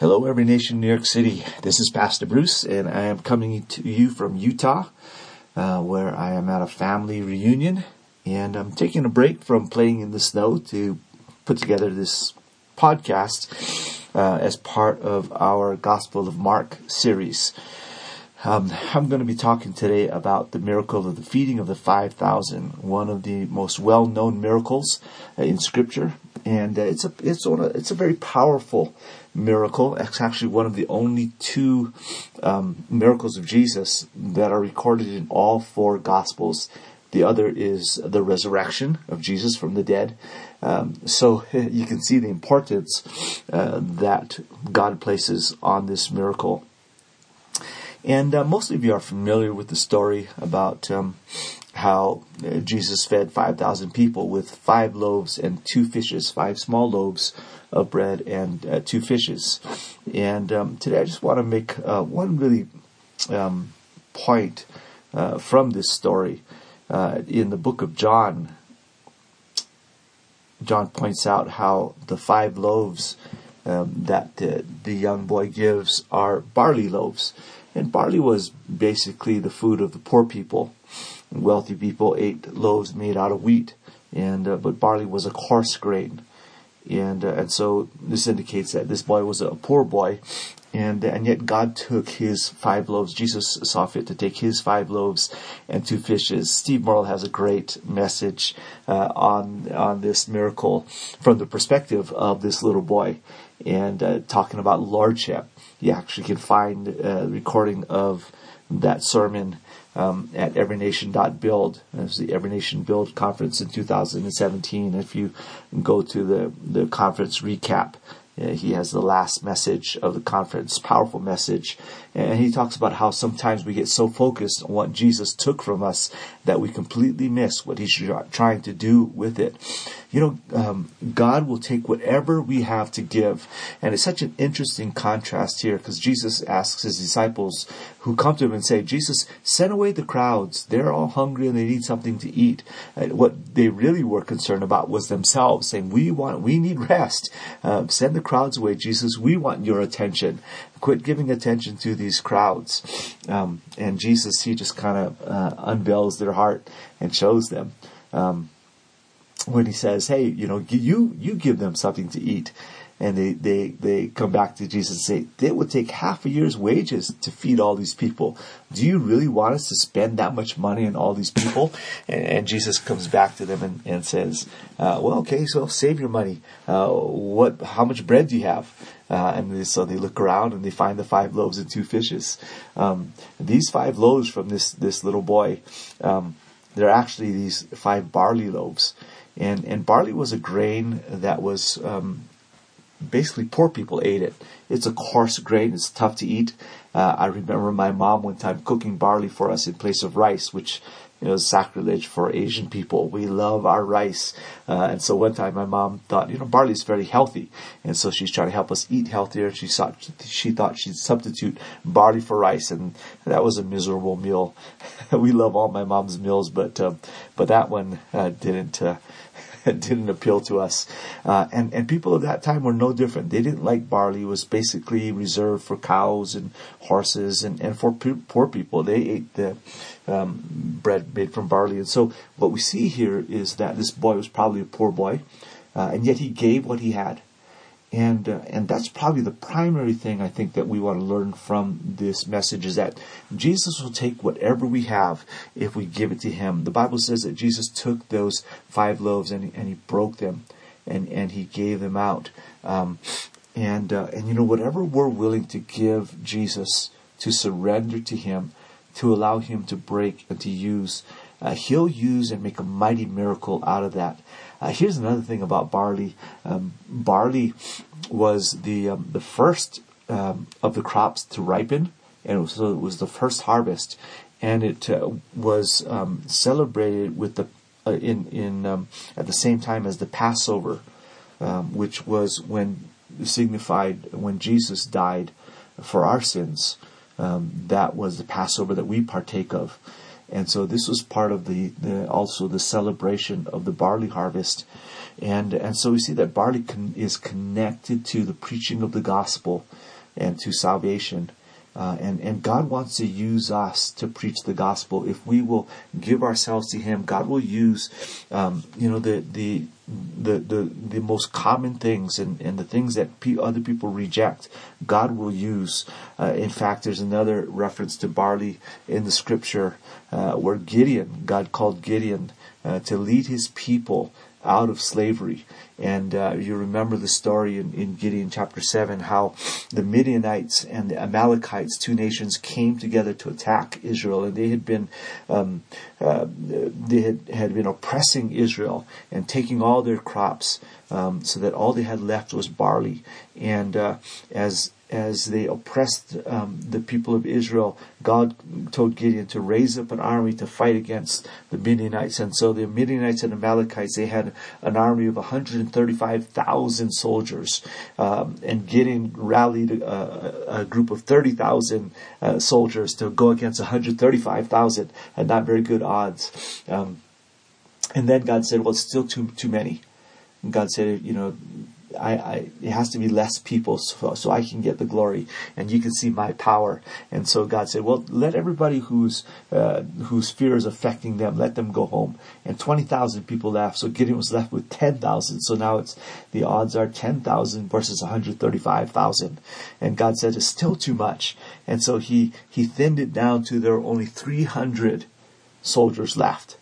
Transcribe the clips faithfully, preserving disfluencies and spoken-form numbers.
Hello, Every Nation, New York City. This is Pastor Bruce, and I am coming to you from Utah, uh, where I am at a family reunion, and I'm taking a break from playing in the snow to put together this podcast uh, as part of our Gospel of Mark series. Um, I'm going to be talking today about the miracle of the feeding of the five thousand, one of the most well-known miracles uh, in Scripture, and uh, it's a it's a it's a very powerful miracle. It's actually one of the only two um, miracles of Jesus that are recorded in all four Gospels. The other is the resurrection of Jesus from the dead. Um, so you can see the importance uh, that God places on this miracle. And uh, most of you are familiar with the story about um, how uh, Jesus fed five thousand people with five loaves and two fishes, five small loaves of bread and uh, two fishes. And um, today I just want to make uh, one really um, point uh, from this story. Uh, in the book of John, John points out how the five loaves um, that uh, the young boy gives are barley loaves. And barley was basically the food of the poor people. Wealthy people ate loaves made out of wheat, and uh, but barley was a coarse grain, and uh, and so this indicates that this boy was a poor boy, and and yet God took his five loaves. Jesus saw fit to take his five loaves and two fishes. Steve Morrill has a great message uh, on on this miracle from the perspective of this little boy, and uh, talking about lordship. You actually can find a recording of that sermon um, at every nation dot build. It was the Every Nation Build conference in two thousand seventeen. If you go to the, the conference recap, uh, he has the last message of the conference, powerful message. And he talks about how sometimes we get so focused on what Jesus took from us that we completely miss what he's trying to do with it. You know, um, God will take whatever we have to give. And it's such an interesting contrast here, because Jesus asks his disciples who come to him and say, Jesus, send away the crowds. They're all hungry and they need something to eat. And what they really were concerned about was themselves, saying, we want, we need rest. Uh, send the crowds away, Jesus. We want your attention. Quit giving attention to these crowds. Um, and Jesus, he just kind of uh, unveils their heart and shows them. Um, when he says, hey, you know, you, you give them something to eat. And they, they, they come back to Jesus and say, it would take half a year's wages to feed all these people. Do you really want us to spend that much money on all these people? And, and Jesus comes back to them and, and says, uh, well, okay, so save your money. Uh, what, how much bread do you have? Uh, and they, so they look around and they find the five loaves and two fishes. Um, these five loaves from this, this little boy, um, they're actually these five barley loaves. And, and barley was a grain that was, um, basically poor people ate it. It's a coarse grain. It's tough to eat. Uh, I remember my mom one time cooking barley for us in place of rice, which, you know, is sacrilege for Asian people. We love our rice. Uh, and so one time my mom thought, you know, barley is very healthy. And so she's trying to help us eat healthier. She thought, she thought she'd substitute barley for rice. And that was a miserable meal. We love all my mom's meals, but, uh, but that one, uh, didn't, uh, didn't appeal to us. Uh, and, and people of that time were no different. They didn't like barley. It was basically reserved for cows and horses and, and for p- poor people. They ate the um, bread made from barley. And so what we see here is that this boy was probably a poor boy, uh, and yet he gave what he had. And uh, and that's probably the primary thing I think that we want to learn from this message, is that Jesus will take whatever we have if we give it to him. The Bible says that Jesus took those five loaves and he, and he broke them and, and he gave them out. Um, and uh, and you know, whatever we're willing to give Jesus, to surrender to him, to allow him to break and to use, uh, he'll use and make a mighty miracle out of that. Uh, here's another thing about barley. Um, barley was the um, the first um, of the crops to ripen, and it was, so it was the first harvest, and it uh, was um, celebrated with the uh, in in um, at the same time as the Passover, um, which was when signified when Jesus died for our sins. Um, that was the Passover that we partake of. And so this was part of the, the also the celebration of the barley harvest. And and so we see that barley con- is connected to the preaching of the gospel and to salvation. Uh, and, and God wants to use us to preach the gospel. If we will give ourselves to Him, God will use, um, you know, the, the, the, the, the most common things and, and the things that pe- other people reject, God will use. Uh, in fact, there's another reference to barley in the scripture, uh, where Gideon, God called Gideon, uh, to lead his people out of slavery. And uh, you remember the story in, in Gideon chapter seven, how the Midianites and the Amalekites, two nations, came together to attack Israel, and they had been um, uh, they had, had been oppressing Israel and taking all their crops, um, so that all they had left was barley. And uh, as as they oppressed um, the people of Israel, God told Gideon to raise up an army to fight against the Midianites. And so the Midianites and Amalekites, they had an army of one hundred thirty-five thousand soldiers. Um, and Gideon rallied a, a group of thirty thousand uh, soldiers to go against one hundred thirty-five thousand, and not very good odds. Um, and then God said, well, it's still too too many. And God said, you know, I, I, it has to be less people so, so I can get the glory and you can see my power. And so God said, well, let everybody whose uh, whose fear is affecting them, let them go home. And twenty thousand people left. So Gideon was left with ten thousand. So now it's the odds are ten thousand versus one hundred thirty-five thousand. And God said, it's still too much. And so he, he thinned it down to there were only three hundred soldiers left.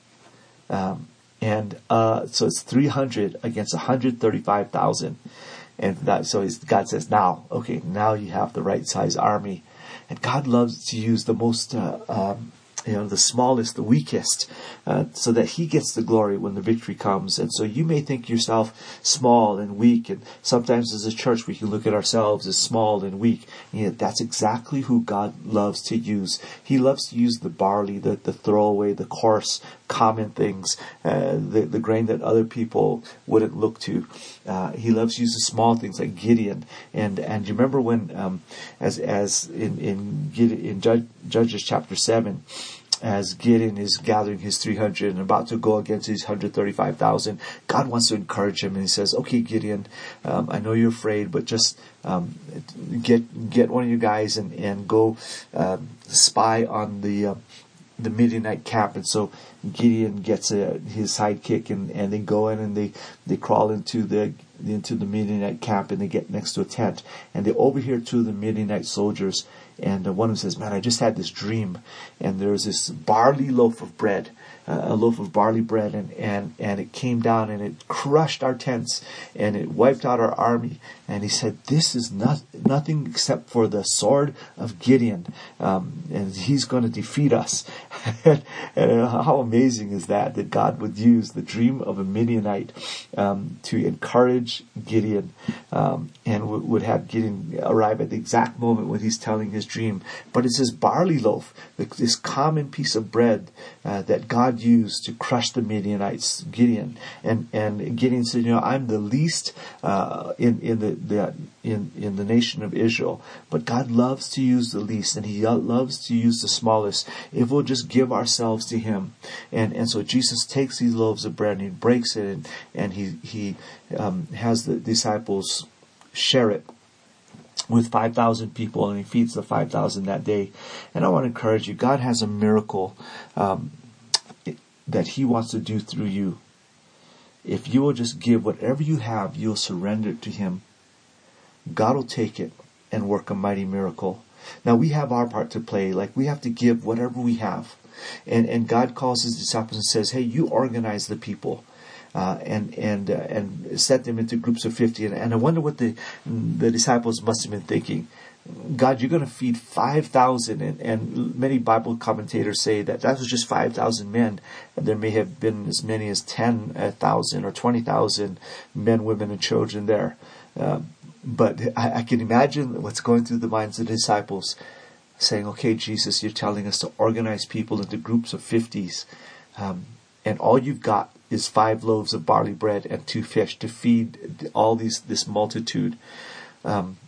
Um, And uh, so it's three hundred against one hundred thirty-five thousand. And that, so God says, now, okay, now you have the right size army. And God loves to use the most, uh, um, you know, the smallest, the weakest, uh, so that He gets the glory when the victory comes. And so you may think yourself small and weak. And sometimes as a church, we can look at ourselves as small and weak. And yet that's exactly who God loves to use. He loves to use the barley, the, the throwaway, the coarse, common things, uh, the, the grain that other people wouldn't look to. Uh, he loves to use the small things like Gideon. And, and you remember when, um, as, as in, in, Gideon, in Judge, Judges chapter seven, as Gideon is gathering his three hundred and about to go against his one hundred thirty-five thousand, God wants to encourage him, and He says, okay, Gideon, um, I know you're afraid, but just um, get get one of you guys and, and go um, spy on the uh, the Midianite camp. And so Gideon gets a, his sidekick, and, and they go in and they, they crawl into the into the Midianite camp, and they get next to a tent, and they overhear two of the Midianite soldiers. And one of them says, man, I just had this dream, and there's this barley loaf of bread, uh, a loaf of barley bread, and, and, and it came down and it crushed our tents and it wiped out our army. And he said, this is not, nothing except for the sword of Gideon, um, and he's going to defeat us. And how amazing is that, that God would use the dream of a Midianite um, to encourage Gideon, um, and w- would have Gideon arrive at the exact moment when he's telling his dream. But it's this barley loaf, this common piece of bread uh, that God used to crush the Midianites, Gideon. And and Gideon said, you know, I'm the least uh, in in the, the in in the nation of Israel, but God loves to use the least, and He loves to use the smallest if we'll just give ourselves to Him. And and so Jesus takes these loaves of bread and He breaks it, and and He he um, has the disciples share it with five thousand people, and He feeds the five thousand that day. And I want to encourage you, God has a miracle um, that He wants to do through you. If you will just give whatever you have, you'll surrender it to Him, God will take it and work a mighty miracle. Now we have our part to play, like we have to give whatever we have. And and God calls His disciples and says, hey, you organize the people. Uh, and and uh, and set them into groups of fifty. And, and I wonder what the the disciples must have been thinking. God, you're going to feed five thousand, and, and many Bible commentators say that that was just five thousand men. And there may have been as many as ten thousand or twenty thousand men, women, and children there. Uh, but I, I can imagine what's going through the minds of the disciples, saying, okay, Jesus, you're telling us to organize people into groups of fifties, um, and all you've got is five loaves of barley bread and two fish to feed all these this multitude. Um,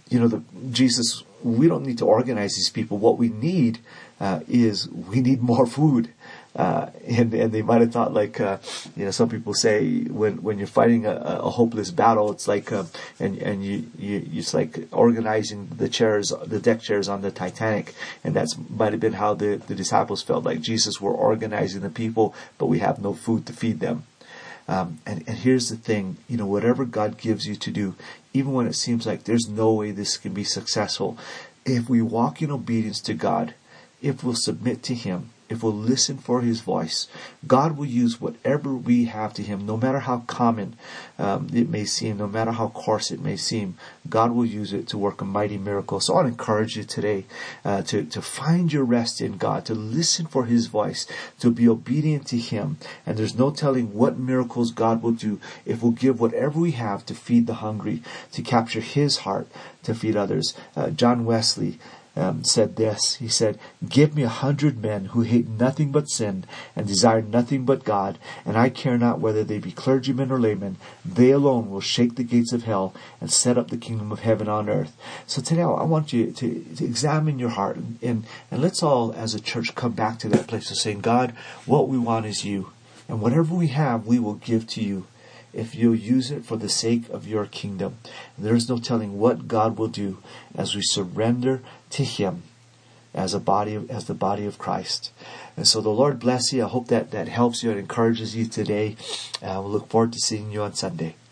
you know, the, Jesus, we don't need to organize these people. What we need uh, is we need more food. Uh, and, and they might have thought, like, uh, you know, some people say when, when you're fighting a, a hopeless battle, it's like, uh, and, and you, you, it's like organizing the chairs, the deck chairs on the Titanic. And that's might have been how the, the disciples felt, like Jesus were organizing the people, but we have no food to feed them. Um, and, and here's the thing, you know, whatever God gives you to do, even when it seems like there's no way this can be successful, if we walk in obedience to God, if we'll submit to Him, if we'll listen for His voice, God will use whatever we have to Him, no matter how common um, it may seem, no matter how coarse it may seem. God will use it to work a mighty miracle. So I want to encourage you today uh, to, to find your rest in God, to listen for His voice, to be obedient to Him. And there's no telling what miracles God will do if we'll give whatever we have to feed the hungry, to capture His heart, to feed others. Uh, John Wesley Um, said this. He said, "Give me a hundred men who hate nothing but sin and desire nothing but God, and I care not whether they be clergymen or laymen. They alone will shake the gates of hell and set up the kingdom of heaven on earth." So today I want you to, to examine your heart, and, and, and let's all as a church come back to that place of saying, God, what we want is you, and whatever we have we will give to you, if you'll use it for the sake of your kingdom. And there is no telling what God will do as we surrender to Him as a body, of, as the body of Christ. And so the Lord bless you. I hope that that helps you and encourages you today. Uh, we'll look forward to seeing you on Sunday.